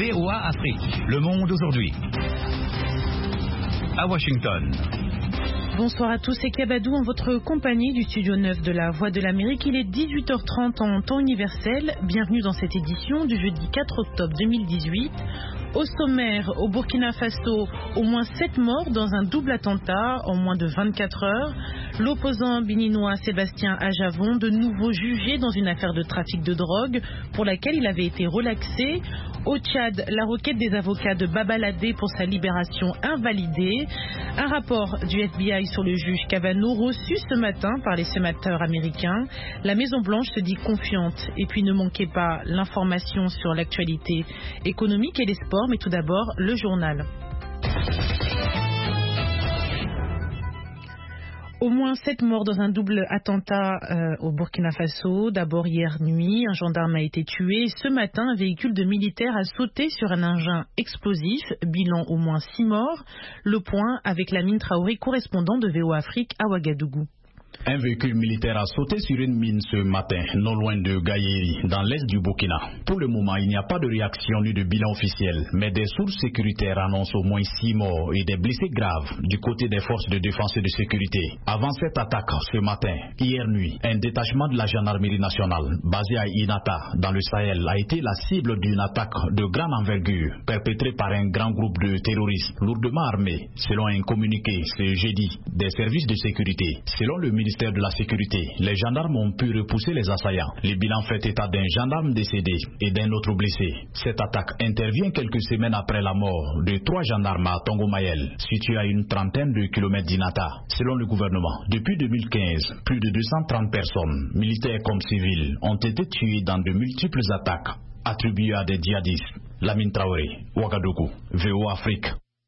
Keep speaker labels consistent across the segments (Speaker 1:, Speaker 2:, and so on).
Speaker 1: VOA Afrique, le monde aujourd'hui. À Washington.
Speaker 2: Bonsoir à tous, c'est Kabadou en votre compagnie du studio 9 de la Voix de l'Amérique. Il est 18h30 en temps universel. Bienvenue dans cette édition du jeudi 4 octobre 2018. Au sommaire, au Burkina Faso, au moins 7 morts dans un double attentat en moins de 24 heures. L'opposant béninois Sébastien Ajavon, de nouveau jugé dans une affaire de trafic de drogue pour laquelle il avait été relaxé. Au Tchad, la requête des avocats de Baba Ladé pour sa libération invalidée. Un rapport du FBI sur le juge Kavanaugh reçu ce matin par les sénateurs américains. La Maison-Blanche se dit confiante. Et puis ne manquez pas l'information sur l'actualité économique et les sports, mais tout d'abord le journal. Au moins 7 morts dans un double attentat au Burkina Faso. D'abord hier nuit, un gendarme a été tué. Ce matin, un véhicule de militaires a sauté sur un engin explosif. Bilan au moins 6 morts. Le point avec Lamine Traoré, correspondant de VOA Afrique à Ouagadougou.
Speaker 3: Un véhicule militaire a sauté sur une mine ce matin, non loin de Gaïeri, dans l'est du Burkina. Pour le moment, il n'y a pas de réaction ni de bilan officiel, mais des sources sécuritaires annoncent au moins 6 morts et des blessés graves du côté des forces de défense et de sécurité. Avant cette attaque, ce matin, hier nuit, un détachement de la gendarmerie nationale, basé à Inata, dans le Sahel, a été la cible d'une attaque de grande envergure, perpétrée par un grand groupe de terroristes lourdement armés, selon un communiqué ce jeudi des services de sécurité. Selon le ministère de la Sécurité, les gendarmes ont pu repousser les assaillants. Le bilan fait état d'un gendarme décédé et d'un autre blessé. Cette attaque intervient quelques semaines après la mort de 3 gendarmes à Tongomayel, situé à une trentaine de kilomètres d'Inata. Selon le gouvernement, depuis 2015, plus de 230 personnes, militaires comme civiles, ont été tuées dans de multiples attaques attribuées à des djihadistes. Lamine Traoré, Ouagadougou, VOA Afrique.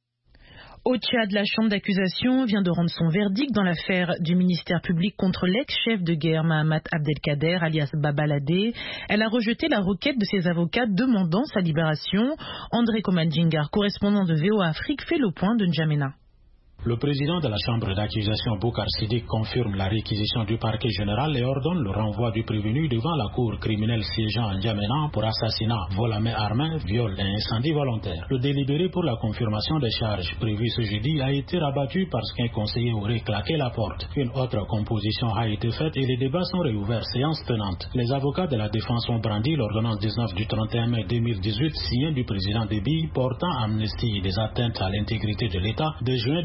Speaker 2: Au Tchad, la chambre d'accusation vient de rendre son verdict dans l'affaire du ministère public contre l'ex-chef de guerre Mahamat Abdelkader, alias Baba Ladé. Elle a rejeté la requête de ses avocats demandant sa libération. André Komandjingar, correspondant de VOA Afrique, fait le point de N'Djamena.
Speaker 4: Le président de la chambre d'accusation, Boukar Siddiq, confirme la réquisition du parquet général et ordonne le renvoi du prévenu devant la cour criminelle siégeant à N'Djamena pour assassinat, vol à main armée, viol et incendie volontaire. Le délibéré pour la confirmation des charges prévues ce jeudi a été rabattu parce qu'un conseiller aurait claqué la porte. Une autre composition a été faite et les débats sont réouverts, séance tenante. Les avocats de la défense ont brandi l'ordonnance 19 du 31 mai 2018 signée du président Déby portant amnistie des atteintes à l'intégrité de l'État de juin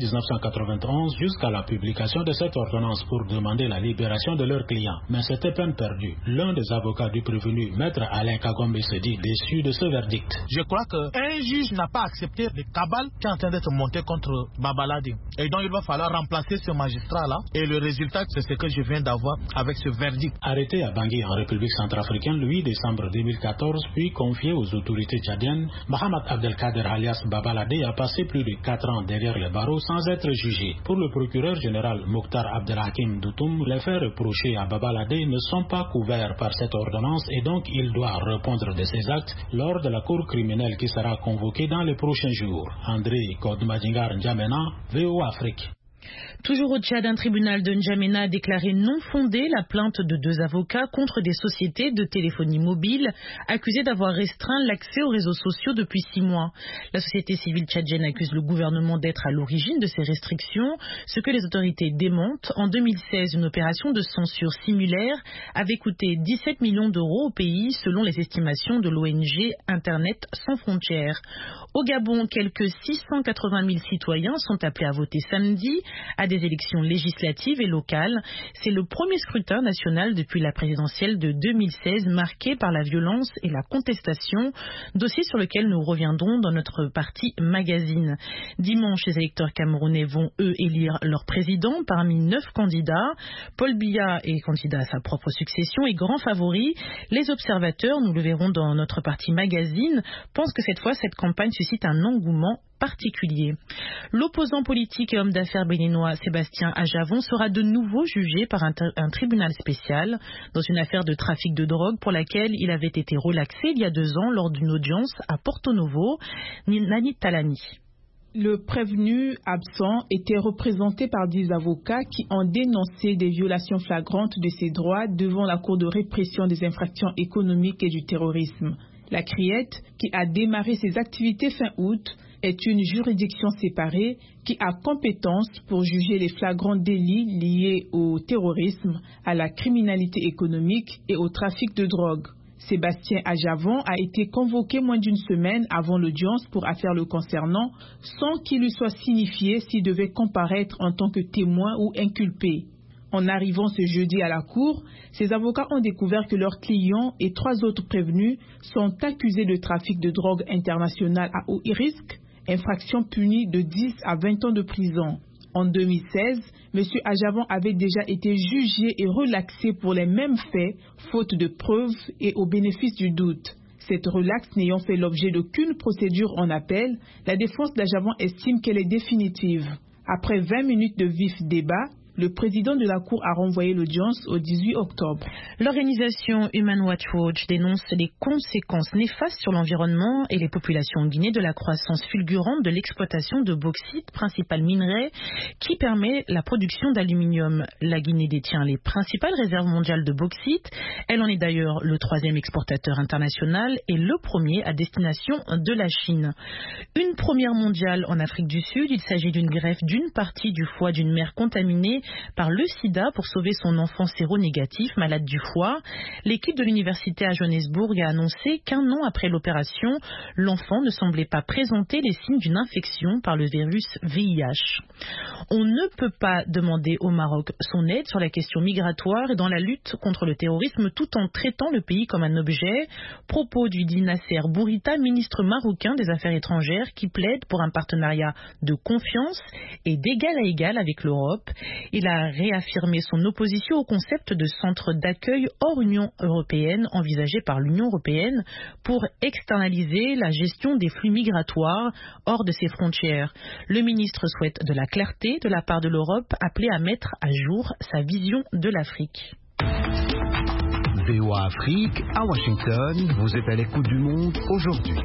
Speaker 4: 1991 jusqu'à la publication de cette ordonnance pour demander la libération de leurs clients. Mais c'était peine perdue. L'un des avocats du prévenu, maître Alain Kagombe, se dit déçu de ce verdict.
Speaker 5: Je crois qu'un juge n'a pas accepté le cabale qui est en train d'être monté contre Baba Ladé. Et donc il va falloir remplacer ce magistrat-là. Et le résultat, c'est ce que je viens d'avoir avec ce verdict.
Speaker 4: Arrêté à Bangui en République centrafricaine le 8 décembre 2014, puis confié aux autorités tchadiennes, Mahamat Abdelkader alias Baba Ladé a passé plus de 4 ans derrière les barreaux sans être jugé. Pour le procureur général Mokhtar Abdelhakim Doutoum, les faits reprochés à Baba Ladé ne sont pas couverts par cette ordonnance et donc il doit répondre de ses actes lors de la cour criminelle qui sera convoquée dans les prochains jours. André Kodmadingar N'Djamena, VOA Afrique.
Speaker 2: Toujours au Tchad, un tribunal de N'Djamena a déclaré non fondée la plainte de 2 avocats contre des sociétés de téléphonie mobile accusées d'avoir restreint l'accès aux réseaux sociaux depuis 6 mois. La société civile tchadienne accuse le gouvernement d'être à l'origine de ces restrictions, ce que les autorités démentent. En 2016, une opération de censure similaire avait coûté 17 millions d'euros au pays, selon les estimations de l'ONG Internet sans frontières. Au Gabon, quelques 680 000 citoyens sont appelés à voter samedi à des élections législatives et locales. C'est le premier scrutin national depuis la présidentielle de 2016 marqué par la violence et la contestation, dossier sur lequel nous reviendrons dans notre partie magazine. Dimanche, les électeurs camerounais vont, eux, élire leur président parmi 9 candidats. Paul Biya est candidat à sa propre succession et grand favori. Les observateurs, nous le verrons dans notre partie magazine, pensent que cette fois, cette campagne suscite un engouement particulier. L'opposant politique et homme d'affaires béninois Sébastien Ajavon sera de nouveau jugé par un tribunal spécial dans une affaire de trafic de drogue pour laquelle il avait été relaxé il y a 2 ans lors d'une audience à Porto Novo. Nani Talani.
Speaker 6: Le prévenu absent était représenté par 10 avocats qui ont dénoncé des violations flagrantes de ses droits devant la Cour de répression des infractions économiques et du terrorisme. La CRIET, qui a démarré ses activités fin août, est une juridiction séparée qui a compétence pour juger les flagrants délits liés au terrorisme, à la criminalité économique et au trafic de drogue. Sébastien Ajavon a été convoqué moins d'une semaine avant l'audience pour affaire le concernant, sans qu'il lui soit signifié s'il devait comparaître en tant que témoin ou inculpé. En arrivant ce jeudi à la cour, ses avocats ont découvert que leurs clients et 3 autres prévenus sont accusés de trafic de drogue international à haut risque, infraction punie de 10 à 20 ans de prison. En 2016, M. Ajavon avait déjà été jugé et relaxé pour les mêmes faits, faute de preuves et au bénéfice du doute. Cette relaxe n'ayant fait l'objet d'aucune procédure en appel, la défense d'Ajavon estime qu'elle est définitive. Après 20 minutes de vif débat, le président de la Cour a renvoyé l'audience au 18 octobre.
Speaker 2: L'organisation Human Rights Watch dénonce les conséquences néfastes sur l'environnement et les populations en Guinée de la croissance fulgurante de l'exploitation de bauxite, principal minerai qui permet la production d'aluminium. La Guinée détient les principales réserves mondiales de bauxite. Elle en est d'ailleurs le 3e exportateur international et le premier à destination de la Chine. Une première mondiale en Afrique du Sud. Il s'agit d'une greffe d'une partie du foie d'une mère contaminée par le sida pour sauver son enfant séronégatif malade du foie. L'équipe de l'université à Johannesburg a annoncé qu'1 an après l'opération, l'enfant ne semblait pas présenter les signes d'une infection par le virus VIH. On ne peut pas demander au Maroc son aide sur la question migratoire et dans la lutte contre le terrorisme tout en traitant le pays comme un objet. Propos du dit Nasser Bourita, ministre marocain des Affaires étrangères, qui plaide pour un partenariat de confiance et d'égal à égal avec l'Europe. Il a réaffirmé son opposition au concept de centre d'accueil hors Union européenne envisagé par l'Union européenne pour externaliser la gestion des flux migratoires hors de ses frontières. Le ministre souhaite de la clarté de la part de l'Europe, appelée à mettre à jour sa vision de l'Afrique.
Speaker 1: VOA Afrique, à Washington, vous êtes à l'écoute du monde aujourd'hui.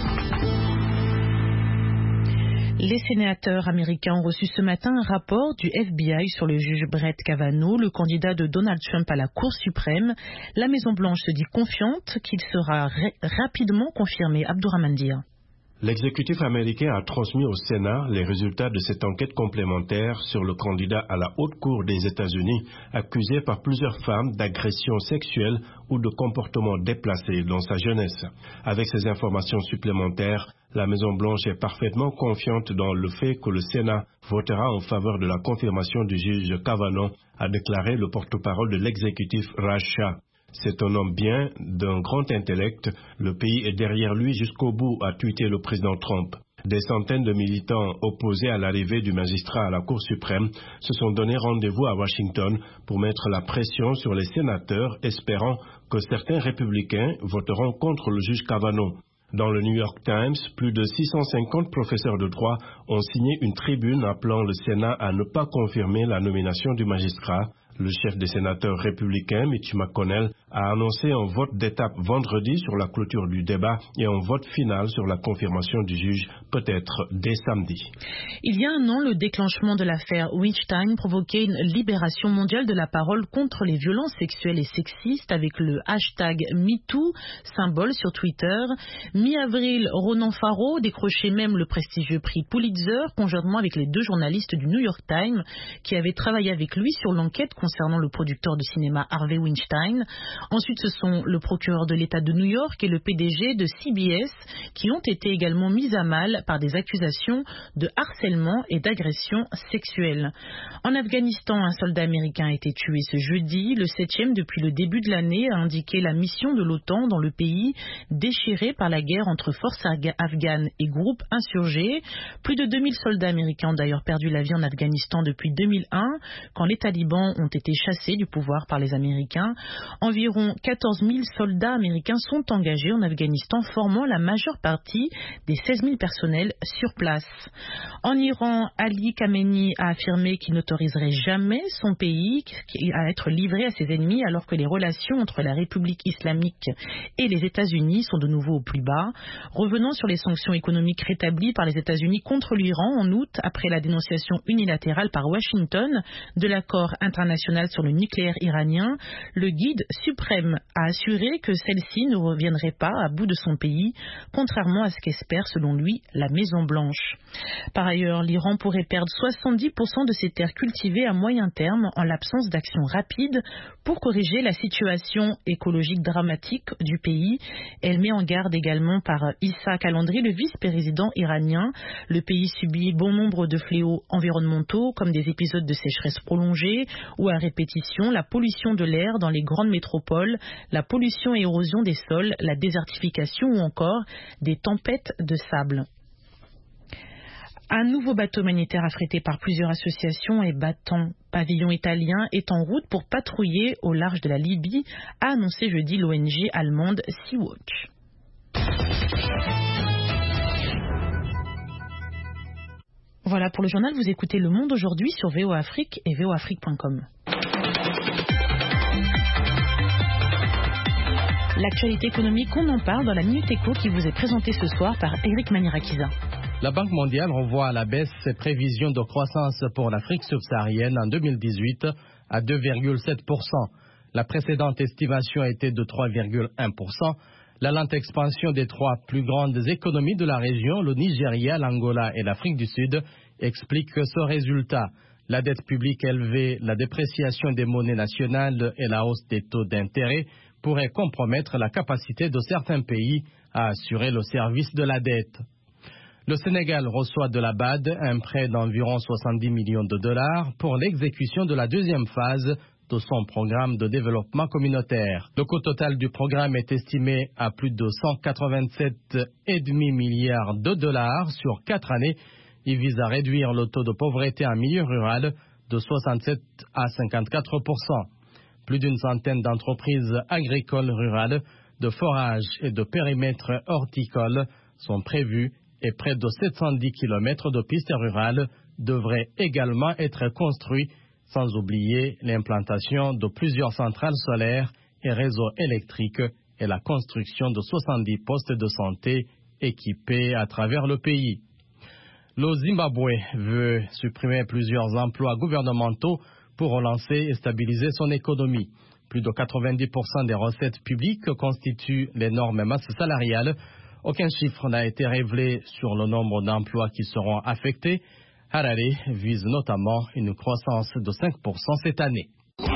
Speaker 2: Les sénateurs américains ont reçu ce matin un rapport du FBI sur le juge Brett Kavanaugh, le candidat de Donald Trump à la Cour suprême. La Maison-Blanche se dit confiante qu'il sera rapidement confirmé. Abdourahmane Dia.
Speaker 7: L'exécutif américain a transmis au Sénat les résultats de cette enquête complémentaire sur le candidat à la Haute Cour des États-Unis, accusé par plusieurs femmes d'agression sexuelle ou de comportements déplacés dans sa jeunesse. Avec ces informations supplémentaires, la Maison-Blanche est parfaitement confiante dans le fait que le Sénat votera en faveur de la confirmation du juge Kavanaugh, a déclaré le porte-parole de l'exécutif Raj Shah. C'est un homme bien, d'un grand intellect. Le pays est derrière lui jusqu'au bout, a tweeté le président Trump. Des centaines de militants opposés à l'arrivée du magistrat à la Cour suprême se sont donné rendez-vous à Washington pour mettre la pression sur les sénateurs, espérant que certains républicains voteront contre le juge Kavanaugh. Dans le New York Times, plus de 650 professeurs de droit ont signé une tribune appelant le Sénat à ne pas confirmer la nomination du magistrat. Le chef des sénateurs républicains, Mitch McConnell, a annoncé un vote d'étape vendredi sur la clôture du débat et un vote final sur la confirmation du juge, peut-être dès samedi.
Speaker 2: Il y a 1 an, le déclenchement de l'affaire Weinstein provoquait une libération mondiale de la parole contre les violences sexuelles et sexistes avec le hashtag MeToo, symbole sur Twitter. Mi-avril, Ronan Farrow décrochait même le prestigieux prix Pulitzer, conjointement avec les 2 journalistes du New York Times qui avaient travaillé avec lui sur l'enquête concernant le producteur de cinéma Harvey Weinstein. Ensuite, ce sont le procureur de l'État de New York et le PDG de CBS qui ont été également mis à mal par des accusations de harcèlement et d'agression sexuelle. En Afghanistan, un soldat américain a été tué ce jeudi, le 7e depuis le début de l'année, a indiqué la mission de l'OTAN dans le pays déchiré par la guerre entre forces afghanes et groupes insurgés. Plus de 2000 soldats américains ont d'ailleurs perdu la vie en Afghanistan depuis 2001, quand les talibans ont été chassés du pouvoir par les Américains. Environ 14 000 soldats américains sont engagés en Afghanistan, formant la majeure partie des 16 000 personnels sur place. En Iran, Ali Khamenei a affirmé qu'il n'autoriserait jamais son pays à être livré à ses ennemis, alors que les relations entre la République islamique et les États-Unis sont de nouveau au plus bas. Revenant sur les sanctions économiques rétablies par les États-Unis contre l'Iran en août, après la dénonciation unilatérale par Washington de l'accord international sur le nucléaire iranien, le guide suprême a assuré que celle-ci ne reviendrait pas à bout de son pays, contrairement à ce qu'espère selon lui la Maison-Blanche. Par ailleurs, l'Iran pourrait perdre 70% de ses terres cultivées à moyen terme en l'absence d'action rapide pour corriger la situation écologique dramatique du pays. Elle met en garde également par Issa Kalandri, le vice-président iranien. Le pays subit bon nombre de fléaux environnementaux comme des épisodes de sécheresse prolongée ou à répétition, la pollution de l'air dans les grandes métropoles, la pollution et érosion des sols, la désertification ou encore des tempêtes de sable. Un nouveau bateau humanitaire affrété par plusieurs associations et battant pavillon italien est en route pour patrouiller au large de la Libye, a annoncé jeudi l'ONG allemande Sea-Watch. Voilà pour le journal, vous écoutez Le Monde aujourd'hui sur VOA Afrique et voafrique.com. L'actualité économique, on en parle dans la Minute Éco qui vous est présentée ce soir par Eric Manirakiza.
Speaker 8: La Banque mondiale revoit à la baisse ses prévisions de croissance pour l'Afrique subsaharienne en 2018 à 2,7%. La précédente estimation était de 3,1%. La lente expansion des trois plus grandes économies de la région, le Nigeria, l'Angola et l'Afrique du Sud, explique ce résultat. La dette publique élevée, la dépréciation des monnaies nationales et la hausse des taux d'intérêt pourraient compromettre la capacité de certains pays à assurer le service de la dette. Le Sénégal reçoit de la BAD un prêt d'environ 70 millions de dollars pour l'exécution de la deuxième phase de son programme de développement communautaire. Le coût total du programme est estimé à plus de 187,5 milliards de dollars sur 4 années. Il vise à réduire le taux de pauvreté en milieu rural de 67 à 54%. Plus d'une centaine d'entreprises agricoles rurales, de forage et de périmètres horticoles sont prévues et près de 710 km de pistes rurales devraient également être construits, sans oublier l'implantation de plusieurs centrales solaires et réseaux électriques et la construction de 70 postes de santé équipés à travers le pays. Le Zimbabwe veut supprimer plusieurs emplois gouvernementaux pour relancer et stabiliser son économie. Plus de 90% des recettes publiques constituent l'énorme masse salariale. Aucun chiffre n'a été révélé sur le nombre d'emplois qui seront affectés. Harare vise notamment une croissance de 5% cette année.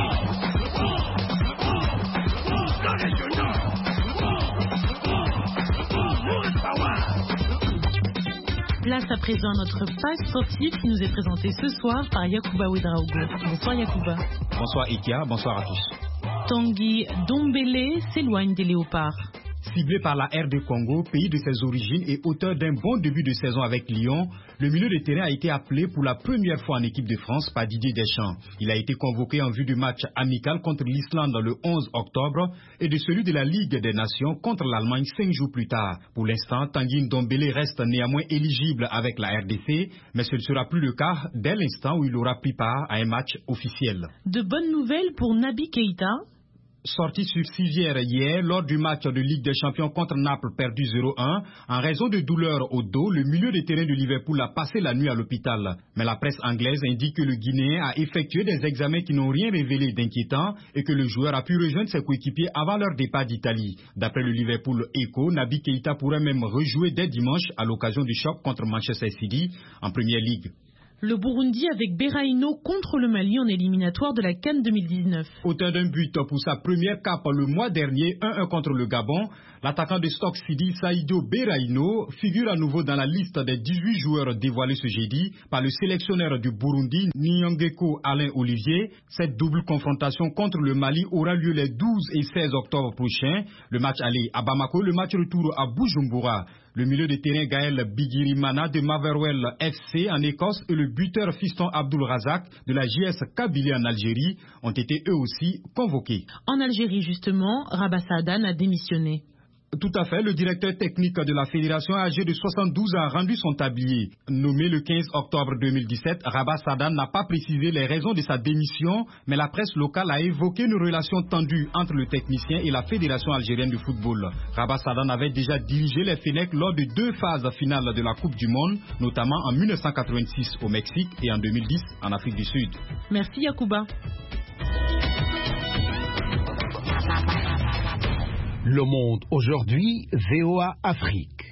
Speaker 2: Place à présent à notre page sportive qui nous est présentée ce soir par Yacouba Ouedraogo. Bonsoir Yacouba.
Speaker 9: Bonsoir Ikia, bonsoir à tous.
Speaker 2: Tanguy Ndombele s'éloigne des Léopards.
Speaker 9: Ciblé par la RD Congo, pays de ses origines et auteur d'un bon début de saison avec Lyon, le milieu de terrain a été appelé pour la première fois en équipe de France par Didier Deschamps. Il a été convoqué en vue du match amical contre l'Islande le 11 octobre et de celui de la Ligue des Nations contre l'Allemagne 5 jours plus tard. Pour l'instant, Tanguy Ndombele reste néanmoins éligible avec la RDC, mais ce ne sera plus le cas dès l'instant où il aura pris part à un match officiel.
Speaker 2: De bonnes nouvelles pour Naby Keïta.
Speaker 9: Sorti sur civière hier lors du match de Ligue des Champions contre Naples perdu 0-1, en raison de douleurs au dos, le milieu de terrain de Liverpool a passé la nuit à l'hôpital. Mais la presse anglaise indique que le Guinéen a effectué des examens qui n'ont rien révélé d'inquiétant et que le joueur a pu rejoindre ses coéquipiers avant leur départ d'Italie. D'après le Liverpool Echo, Naby Keïta pourrait même rejouer dès dimanche à l'occasion du choc contre Manchester City en Première Ligue.
Speaker 2: Le Burundi avec Beraino contre le Mali en éliminatoire de la CAN 2019.
Speaker 9: Auteur d'un but pour sa première cape le mois dernier, 1-1 contre le Gabon, l'attaquant de Stoke City, Saido Beraino, figure à nouveau dans la liste des 18 joueurs dévoilés ce jeudi par le sélectionneur du Burundi, Nyongeko Alain Olivier. Cette double confrontation contre le Mali aura lieu les 12 et 16 octobre prochains. Le match aller à Bamako, le match retour à Bujumbura. Le milieu de terrain Gaël Bigirimana de Motherwell FC en Écosse et le buteur Fiston Abdul Razak de la JS Kabylie en Algérie ont été eux aussi convoqués.
Speaker 2: En Algérie justement, Rabat Saadane a démissionné.
Speaker 9: Tout à fait, le directeur technique de la fédération âgé de 72 ans a rendu son tablier. Nommé le 15 octobre 2017, Rabat Saadane n'a pas précisé les raisons de sa démission, mais la presse locale a évoqué une relation tendue entre le technicien et la fédération algérienne de football. Rabat Saadane avait déjà dirigé les Fennecs lors de 2 phases finales de la Coupe du Monde, notamment en 1986 au Mexique et en 2010 en Afrique du Sud.
Speaker 2: Merci Yacouba.
Speaker 1: Le Monde aujourd'hui, VOA Afrique.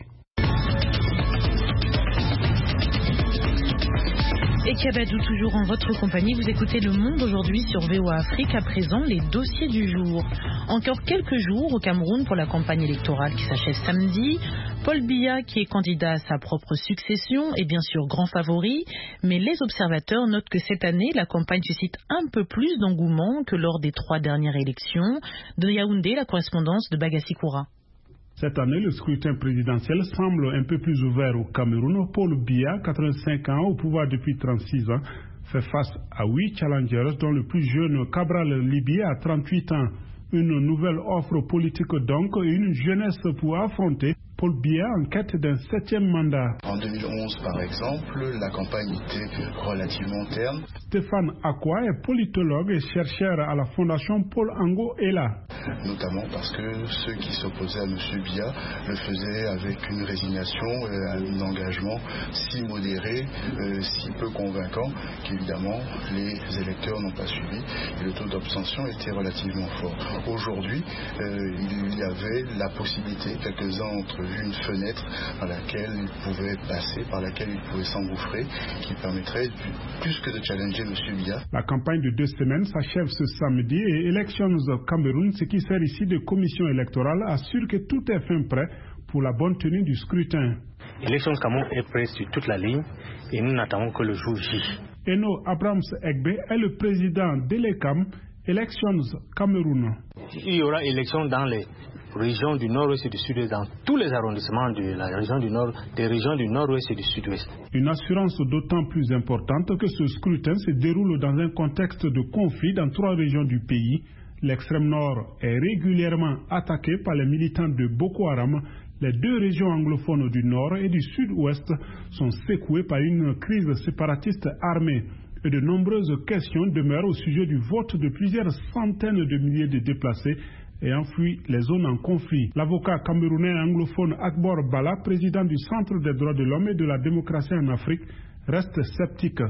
Speaker 2: Et Kabadou, toujours en votre compagnie, vous écoutez Le Monde aujourd'hui sur VOA Afrique. À présent, les dossiers du jour. Encore quelques jours au Cameroun pour la campagne électorale qui s'achève samedi. Paul Biya, qui est candidat à sa propre succession, est bien sûr grand favori, mais les observateurs notent que cette année, la campagne suscite un peu plus d'engouement que lors des 3 dernières élections. De Yaoundé, la correspondance de Bagassi Koura.
Speaker 10: Cette année, le scrutin présidentiel semble un peu plus ouvert au Cameroun. Paul Biya, 85 ans, au pouvoir depuis 36 ans, fait face à 8 challengers, dont le plus jeune Cabral Libié a 38 ans. Une nouvelle offre politique donc et une jeunesse pour affronter Paul Biya en quête d'un 7e mandat.
Speaker 11: En 2011, par exemple, la campagne était relativement terne.
Speaker 10: Stéphane Akwa est politologue et chercheur à la Fondation Paul Ango Ela.
Speaker 11: Notamment parce que ceux qui s'opposaient à M. Biya le faisaient avec une résignation, un engagement si modéré, si peu convaincant qu'évidemment les électeurs n'ont pas suivi et le taux d'abstention était relativement fort. Aujourd'hui, il y avait la possibilité, quelques-uns entre une fenêtre à laquelle il pouvait passer, par laquelle il pouvait s'engouffrer, qui permettrait plus que de challenger M. Biya.
Speaker 10: La campagne de 2 semaines s'achève ce samedi et Elections Cameroun, ce qui sert ici de commission électorale, assure que tout est fin prêt pour la bonne tenue du scrutin.
Speaker 12: Elections Cameroun est prêt sur toute la ligne et nous n'attendons que le jour J.
Speaker 10: Eno Abrams Egbe est le président d'Elecam, Elections Cameroun.
Speaker 12: Il y aura élection dans les régions du nord-ouest et du sud-ouest, dans tous les arrondissements de la région du nord, des régions du nord-ouest et du sud-ouest.
Speaker 10: Une assurance d'autant plus importante que ce scrutin se déroule dans un contexte de conflit dans 3 régions du pays. L'extrême nord est régulièrement attaqué par les militants de Boko Haram. Les 2 régions anglophones du nord et du sud-ouest sont secouées par une crise séparatiste armée. Et de nombreuses questions demeurent au sujet du vote de plusieurs centaines de milliers de déplacés ayant fui les zones en conflit. L'avocat camerounais anglophone Akbor Bala, président du Centre des droits de l'homme et de la démocratie en Afrique, reste sceptique.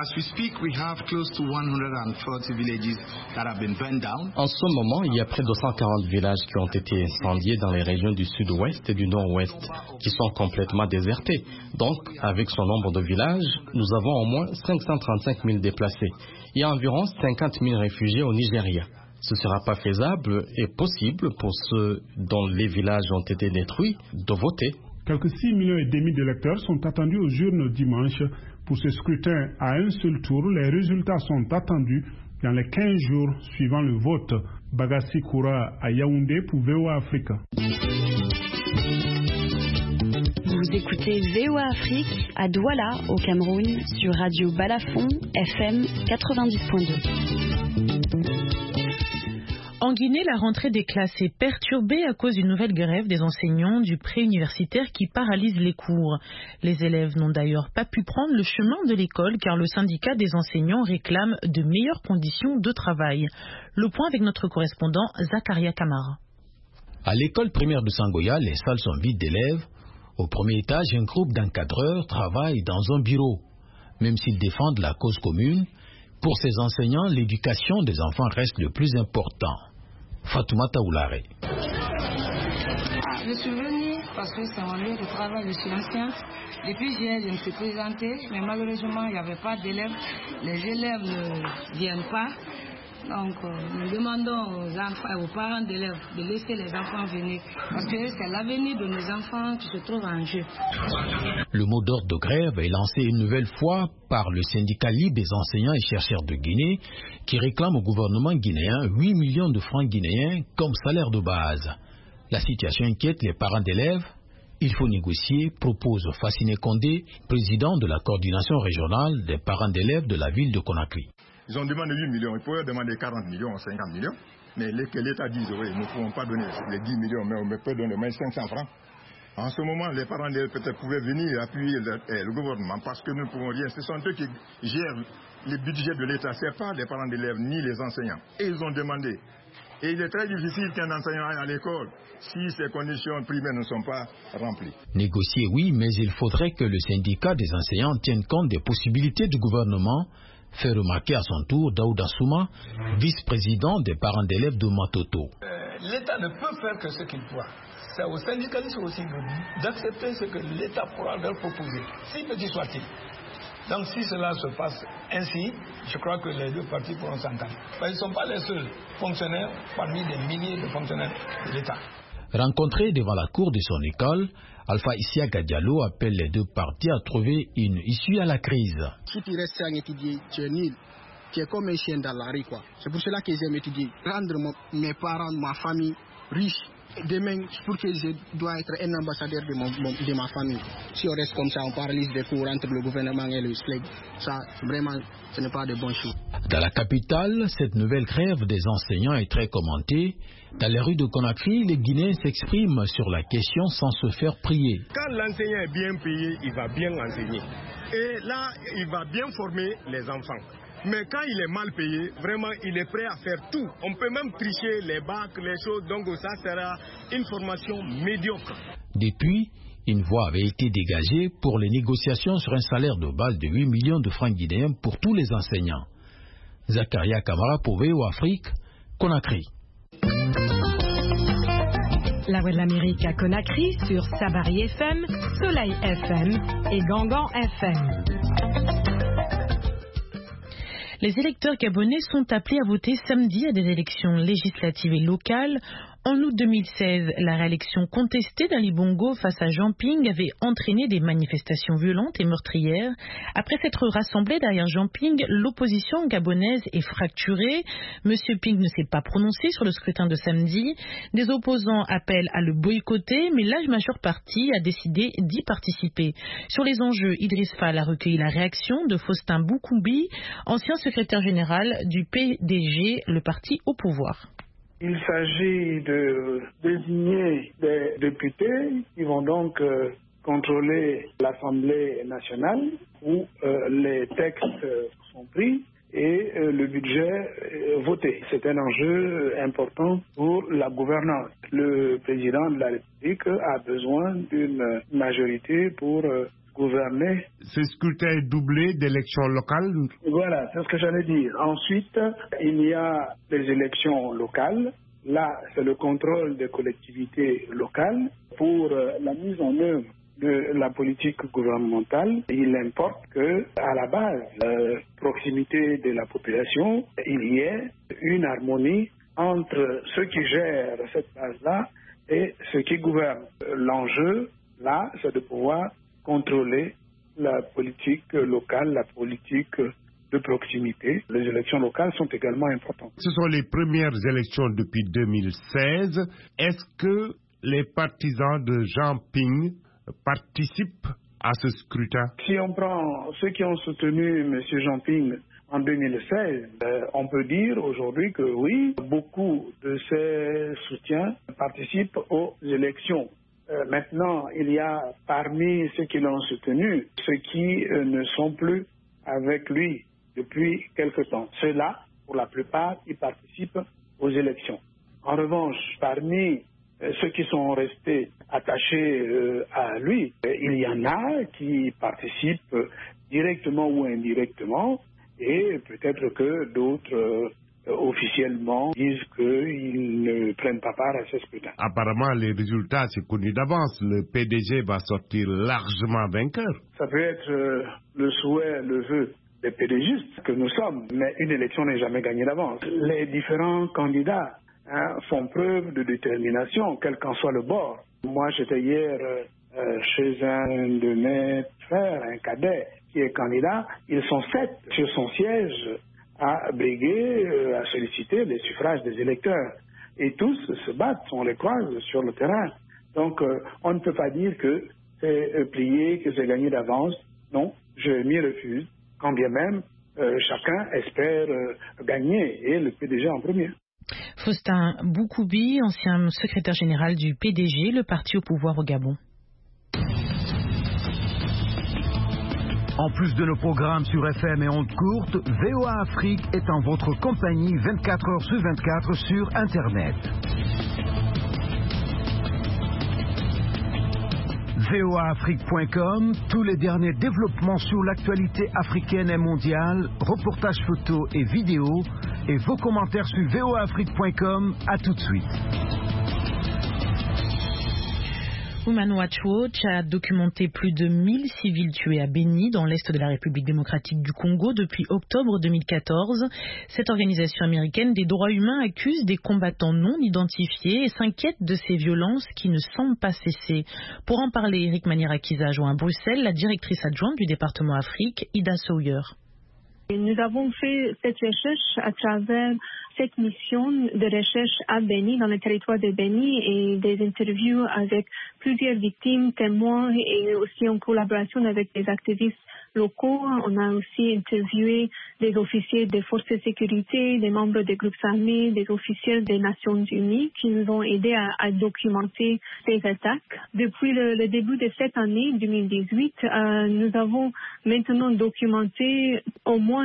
Speaker 8: En ce moment, il y a près de 140 villages qui ont été incendiés dans les régions du sud-ouest et du nord-ouest, qui sont complètement désertés. Donc, avec ce nombre de villages, nous avons au moins 535 000 déplacés et environ 50 000 réfugiés au Nigeria. Ce ne sera pas faisable et possible pour ceux dont les villages ont été détruits de voter.
Speaker 10: Quelques 6,5 millions d'électeurs sont attendus aux urnes dimanche. Pour ce scrutin à un seul tour, les résultats sont attendus dans les 15 jours suivant le vote. Bagassi Koura à Yaoundé pour VOA Afrique.
Speaker 13: Vous écoutez VOA Afrique à Douala au Cameroun sur Radio Balafon FM 90.2.
Speaker 2: En Guinée, la rentrée des classes est perturbée à cause d'une nouvelle grève des enseignants du préuniversitaire qui paralyse les cours. Les élèves n'ont d'ailleurs pas pu prendre le chemin de l'école car le syndicat des enseignants réclame de meilleures conditions de travail. Le point avec notre correspondant Zakaria Kamara.
Speaker 3: À l'école primaire de Sangoya, les salles sont vides d'élèves. Au premier étage, un groupe d'encadreurs travaille dans un bureau. Même s'ils défendent la cause commune, pour ces enseignants, l'éducation des enfants reste le plus important. Fatoumata Oulare.
Speaker 14: Je suis venue parce que c'est mon lieu de travail, je suis ancien. Depuis hier, je me suis présentée, mais malheureusement, il n'y avait pas d'élèves. Les élèves ne viennent pas. Donc, nous demandons aux enfants et aux parents d'élèves de laisser les enfants venir parce que c'est l'avenir de nos enfants qui se trouve en jeu.
Speaker 3: Le mot d'ordre de grève est lancé une nouvelle fois par le syndicat libre des enseignants et chercheurs de Guinée qui réclame au gouvernement guinéen 8 millions de francs guinéens comme salaire de base. La situation inquiète les parents d'élèves. Il faut négocier, propose Fassine Condé, président de la coordination régionale des parents d'élèves de la ville de Conakry.
Speaker 15: Ils ont demandé 8 millions, ils pourraient demander 40 millions ou 50 millions, mais l'État dit oui, nous ne pouvons pas donner les 10 millions, mais on peut donner même 500 francs. En ce moment, les parents d'élèves peut-être pouvaient venir appuyer le gouvernement parce que nous ne pouvons rien. Ce sont eux qui gèrent le budget de l'État, ce n'est pas les parents d'élèves ni les enseignants. Et ils ont demandé. Et il est très difficile qu'un enseignant aille à l'école si ces conditions primaires ne sont pas remplies.
Speaker 3: Négocier, oui, mais il faudrait que le syndicat des enseignants tienne compte des possibilités du gouvernement, fait remarquer à son tour Daouda Souma, vice-président des parents d'élèves de Matoto.
Speaker 16: l'État ne peut faire que ce qu'il pourra. C'est aux syndicalistes aussi d'accepter ce que l'État pourra leur proposer, si petit soit-il. Donc si cela se passe ainsi, je crois que les deux parties pourront s'entendre. Ils ne sont pas les seuls fonctionnaires parmi des milliers de fonctionnaires de l'État.
Speaker 3: Rencontré devant la cour de son école, Alpha Isiaka Diallo appelle les deux parties à trouver une issue à la crise.
Speaker 17: Si tu restes à étudier, tu es nul. Tu es comme un chien dans la rue, quoi. C'est pour cela que j'aime étudier. Rendre mes parents, ma famille riche. Demain, pour que je dois être un ambassadeur de ma famille. Si on reste comme ça, on paralyse des cours entre le gouvernement et le SLEG. Ça, vraiment, ce n'est pas de bonnes choses.
Speaker 3: Dans la capitale, cette nouvelle grève des enseignants est très commentée. Dans les rues de Conakry, les Guinéens s'expriment sur la question sans se faire prier.
Speaker 18: Quand l'enseignant est bien payé, il va bien enseigner. Et là, il va bien former les enfants. Mais quand il est mal payé, vraiment, il est prêt à faire tout. On peut même tricher les bacs, les choses. Donc ça sera une formation médiocre.
Speaker 3: Depuis, une voie avait été dégagée pour les négociations sur un salaire de base de 8 millions de francs guinéens pour tous les enseignants. Zakaria Kamara pour VOA Afrique, Conakry.
Speaker 19: La Voix de l'Amérique à Conakry sur Sabari FM, Soleil FM et Gangan FM.
Speaker 2: Les électeurs gabonais sont appelés à voter samedi à des élections législatives et locales. En août 2016, la réélection contestée d'Ali Bongo face à Jean Ping avait entraîné des manifestations violentes et meurtrières. Après s'être rassemblé derrière Jean Ping, l'opposition gabonaise est fracturée. Monsieur Ping ne s'est pas prononcé sur le scrutin de samedi. Des opposants appellent à le boycotter, mais l'âge majeure parti a décidé d'y participer. Sur les enjeux, Idriss Fall a recueilli la réaction de Faustin Boukoumbi, ancien secrétaire général du PDG, le parti au pouvoir.
Speaker 20: Il s'agit de désigner des députés qui vont donc contrôler l'Assemblée nationale où les textes sont pris et le budget voté. C'est un enjeu important pour la gouvernance. Le président de la République a besoin d'une majorité pour gouverner.
Speaker 21: Ce scrutin est doublé d'élections locales?
Speaker 20: Voilà, c'est ce que j'allais dire. Ensuite, il y a les élections locales. Là, c'est le contrôle des collectivités locales pour la mise en œuvre de la politique gouvernementale. Il importe que, à la base, proximité de la population, il y ait une harmonie entre ceux qui gèrent cette base-là et ceux qui gouvernent. L'enjeu, là, c'est de pouvoir contrôler la politique locale, la politique de proximité. Les élections locales sont également importantes.
Speaker 21: Ce sont les premières élections depuis 2016. Est-ce que les partisans de Jean Ping participent à ce scrutin?
Speaker 20: Si on prend ceux qui ont soutenu M. Jean Ping en 2016, on peut dire aujourd'hui que oui, beaucoup de ces soutiens participent aux élections. Maintenant, il y a parmi ceux qui l'ont soutenu, ceux qui ne sont plus avec lui depuis quelque temps. Ceux-là, pour la plupart, ils participent aux élections. En revanche, parmi ceux qui sont restés attachés à lui, il y en a qui participent directement ou indirectement, et peut-être que d'autres officiellement disent qu'ils ne prennent pas part à ce scrutin.
Speaker 21: Apparemment, les résultats, c'est connu d'avance. Le PDG va sortir largement vainqueur.
Speaker 20: Ça peut être le souhait, le vœu des PDGistes que nous sommes, mais une élection n'est jamais gagnée d'avance. Les différents candidats font preuve de détermination, quel qu'en soit le bord. Moi, j'étais hier chez un de mes frères, un cadet, qui est candidat. Ils sont 7 sur son siège à briguer, à solliciter les suffrages des électeurs. Et tous se battent, on les croise sur le terrain. Donc, on ne peut pas dire que c'est plié, que c'est gagné d'avance. Non, je m'y refuse, quand bien même chacun espère gagner, et le PDG en premier.
Speaker 2: Faustin Boukoumbi, ancien secrétaire général du PDG, le parti au pouvoir au Gabon.
Speaker 1: En plus de nos programmes sur FM et ondes courtes, VOA Afrique est en votre compagnie 24 heures sur 24 sur Internet. voaafrique.com, tous les derniers développements sur l'actualité africaine et mondiale, reportages photos et vidéos, et vos commentaires sur voaafrique.com. À tout de suite.
Speaker 2: Human Rights Watch a documenté plus de 1000 civils tués à Beni, dans l'est de la République démocratique du Congo, depuis octobre 2014. Cette organisation américaine des droits humains accuse des combattants non identifiés et s'inquiète de ces violences qui ne semblent pas cesser. Pour en parler, Eric Maniera-Kiza joint à Bruxelles la directrice adjointe du département Afrique, Ida Sawyer.
Speaker 5: Nous avons fait cette recherche à travers cette mission de recherche à Beni, dans le territoire de Beni, et des interviews avec plusieurs victimes, témoins, et aussi en collaboration avec des activistes locaux. On a aussi interviewé des officiers des forces de sécurité, des membres des groupes armés, des officiels des Nations Unies qui nous ont aidés à documenter ces attaques. Depuis le début de cette année 2018, nous avons maintenant documenté au moins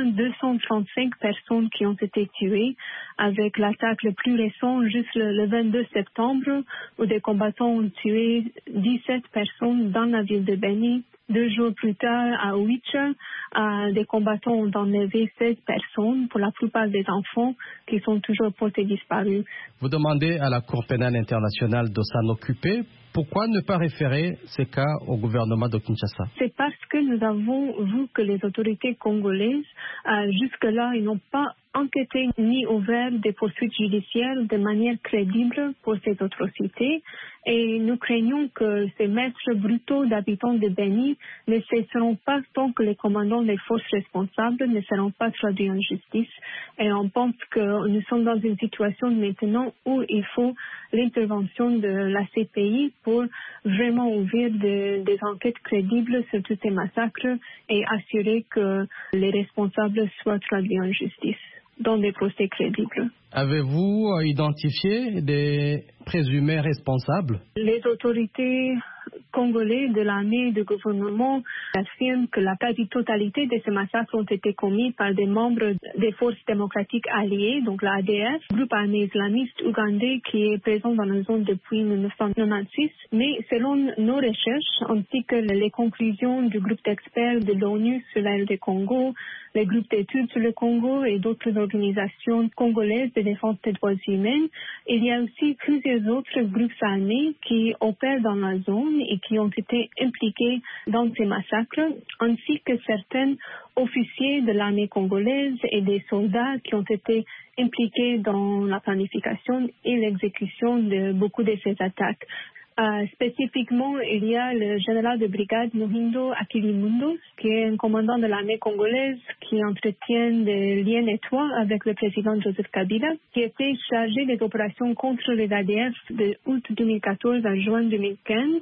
Speaker 5: 235 personnes qui ont été tuées, avec l'attaque le plus récente juste le 22 septembre où des combattants ont tué 17 personnes dans la ville de Beni. 2 jours plus tard, à Oicha, des combattants ont enlevé 16 personnes, pour la plupart des enfants, qui sont toujours portés disparus.
Speaker 8: Vous demandez à la Cour pénale internationale de s'en occuper. Pourquoi ne pas référer ces cas au gouvernement de Kinshasa?
Speaker 5: C'est parce que nous avons vu que les autorités congolaises, jusque-là, ils n'ont pas enquêté ni ouvert des poursuites judiciaires de manière crédible pour ces atrocités. Et nous craignons que ces maîtres brutaux d'habitants de Beni ne cesseront pas tant que les commandants des forces responsables ne seront pas traduits en justice. Et on pense que nous sommes dans une situation maintenant où il faut l'intervention de la CPI pour vraiment ouvrir des enquêtes crédibles sur tous ces massacres et assurer que les responsables soient traduits en justice dans des procès crédibles.
Speaker 8: Avez-vous identifié des présumés responsables?
Speaker 5: Les autorités congolaises de l'armée et du gouvernement affirment que la quasi-totalité de ces massacres ont été commis par des membres des forces démocratiques alliées, donc la ADF, groupe armé islamiste ougandais qui est présent dans la zone depuis 1996. Mais selon nos recherches, ainsi que les conclusions du groupe d'experts de l'ONU sur l'aile du Congo, les groupes d'études sur le Congo et d'autres organisations congolaises de défense des droits humains, il y a aussi plusieurs autres groupes armés qui opèrent dans la zone et qui ont été impliqués dans ces massacres, ainsi que certains officiers de l'armée congolaise et des soldats qui ont été impliqués dans la planification et l'exécution de beaucoup de ces attaques. Spécifiquement, il y a le général de brigade Muhindo Akilimundos, qui est un commandant de l'armée congolaise qui entretient des liens étroits avec le président Joseph Kabila, qui était chargé des opérations contre les ADF de août 2014 à juin 2015.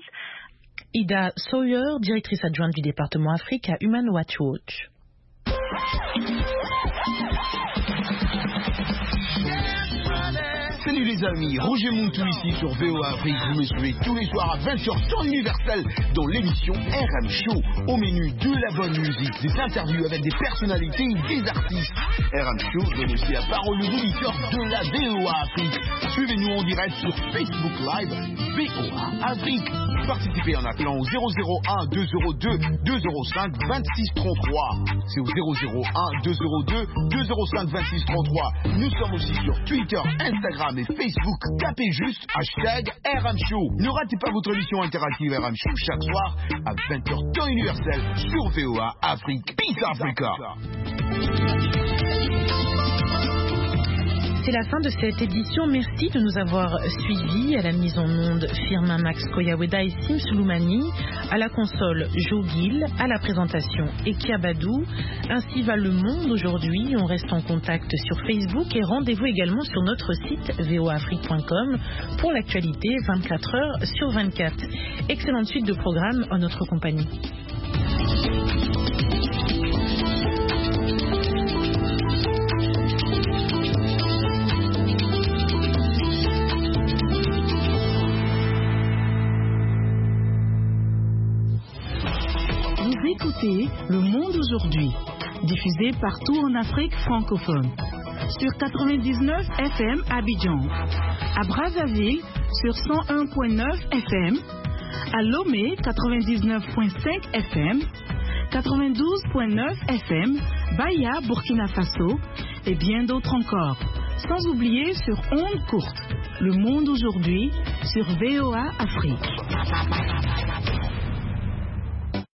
Speaker 2: Ida Sawyer, directrice adjointe du département Afrique à Human Rights Watch.
Speaker 22: Salut les amis, Roger Mountou ici sur VOA Afrique. Vous me suivez tous les soirs à 20h temps universel dans l'émission RM Show. Au menu de la bonne musique, des interviews avec des personnalités et des artistes. RM Show donne aussi la parole aux auditeurs de la VOA Afrique. Suivez-nous en direct sur Facebook Live VOA Afrique. Participez en appelant au 001 202 205 26 33. C'est au 001 202 205 26 33. Nous sommes aussi sur Twitter, Instagram et Facebook. Tapez juste hashtag RM Show. Ne ratez pas votre émission interactive RM Show chaque soir à 20h temps universel sur VOA Afrique. Peace Africa.
Speaker 2: C'est la fin de cette édition. Merci de nous avoir suivis. À la mise en onde, Firmin Max Koyaweda et Sim Souloumani. À la console, Joe Gill. À la présentation, Ekia Badou. Ainsi va le monde aujourd'hui. On reste en contact sur Facebook et rendez-vous également sur notre site voaafrique.com pour l'actualité 24 heures sur 24. Excellente suite de programmes en notre compagnie.
Speaker 23: Écoutez Le Monde aujourd'hui, diffusé partout en Afrique francophone. Sur 99 FM à Abidjan, à Brazzaville sur 101.9 FM, à Lomé 99.5 FM, 92.9 FM, Baya, Burkina Faso et bien d'autres encore. Sans oublier sur ondes courtes, Le Monde aujourd'hui sur VOA Afrique.